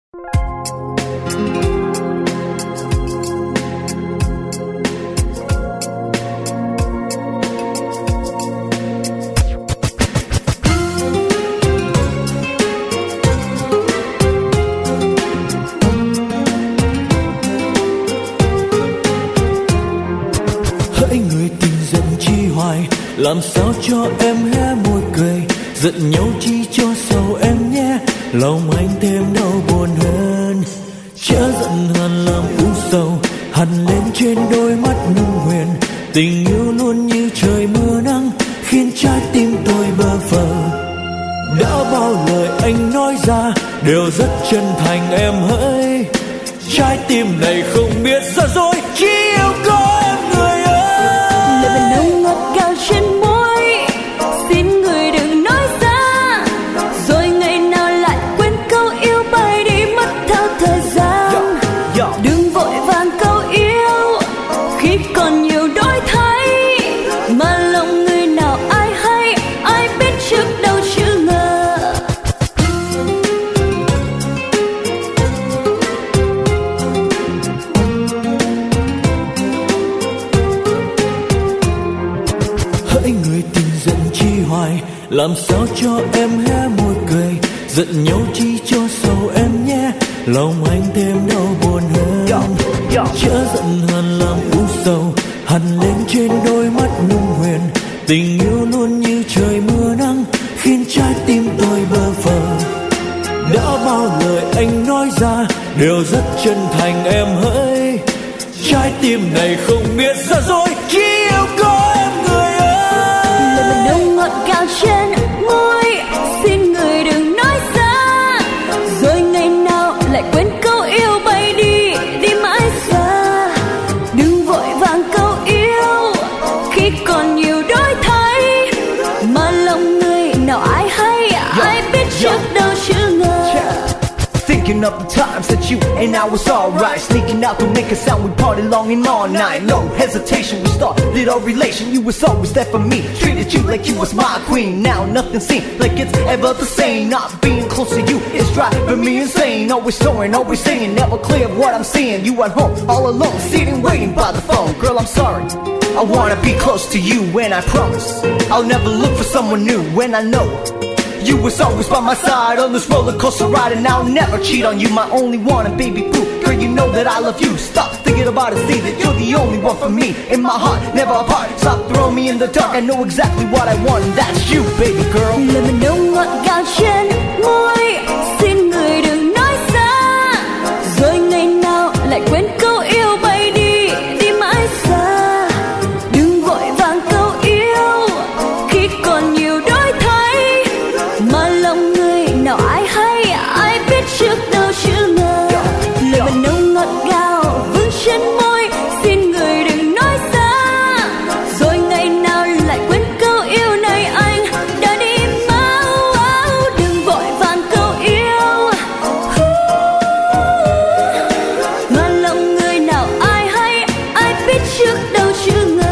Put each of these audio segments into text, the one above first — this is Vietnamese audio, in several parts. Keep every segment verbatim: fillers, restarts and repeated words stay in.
Hỡi người tình giận chi hoài, làm sao cho em hé môi cười, giận nhau chi cho sầu em nhé, lòng anh thêm đau buồn hơn. Chớ giận hờn làm u sầu hằn lên trên đôi mắt nung huyền, tình yêu luôn như trời mưa nắng khiến trái tim tôi bơ phờ. Đã bao lời anh nói ra đều rất chân thành em hỡi, trái tim này không biết giả dối, chỉ yêu có em người ơi. Lời bên nồng ngọt cao trên môi, xin người đừng nói ra, rồi ngày nào lại quên câu yêu bay đi mất theo thời gian. yeah, yeah. Đừng vội vàng câu yêu khi còn nhiều đổi thay, mà lòng người nào ai hay, ai biết trước đâu chứ ngờ. Hỡi người tình giận chi hoài, làm sao cho em hé môi cười, giận nhau chi cho sầu em nhé, lòng anh thêm đau buồn hơn. Chớ giận hờn làm u sầu hằn lên trên đôi mắt nung huyền, tình yêu luôn như trời mưa nắng khiến trái tim tôi bơ phờ. Đã bao lời anh nói ra đều rất chân thành em hỡi, trái tim này không biết giả dối, chỉ yêu có em người ơi. Lời mình nồng ngọt cao trên môi, xin người đừng nói ra, rồi ngày nào lại quên câu yêu bay đi, đi mãi xa. Đừng vội vàng câu yêu khi còn nhiều đổi thay, mà lòng người nào ai hay, ai biết trước đâu chứ ngờ. Thinking of the times that you and I was alright, sneaking out to make a sound, we party long and all night. No hesitation, we started our relation. You was always there for me, treated you like you was my queen. Now nothing seems like it's ever the same. Not being close to you is driving me insane. Always soaring, always singing, never clear what I'm seeing. You at home, all alone, sitting waiting by the phone. Girl, I'm sorry, I wanna be close to you, and I promise I'll never look for someone new. When I know you was always by my side on this roller coaster ride, and I'll never cheat on you, my only one, and baby boo, girl, you know that I love you. Stop thinking about it, see that you're the only one for me. In my heart, never apart. Stop throwing me in the dark, I know exactly what I want, and that's you, baby girl. Lời mình nồng ngọt cao trên môi, xin người đừng nói ra, rồi ngày nào lại quên câu yêu bay đi, đi mãi xa. Đừng vội vàng câu yêu khi còn nhiều đổi thay, mà lòng người nào ai hay, ai biết trước đâu chứ ngờ. Lời mình nồng ngọt ngào vương trên môi, xin người đừng nói ra, rồi ngày nào lại quên câu yêu này anh đã đi mau. Đừng vội vàng câu yêu, mà lòng người nào ai hay, ai biết trước đâu chứ ngờ.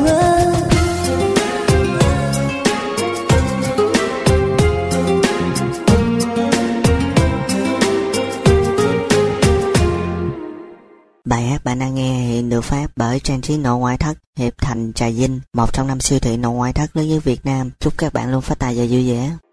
Bài hát bạn đang nghe hiện được phát bởi trang trí nội ngoại thất Hiệp Thành Trà Vinh, một trong năm siêu thị nội ngoại thất lớn nhất Việt Nam. Chúc các bạn luôn phát tài và vui vẻ.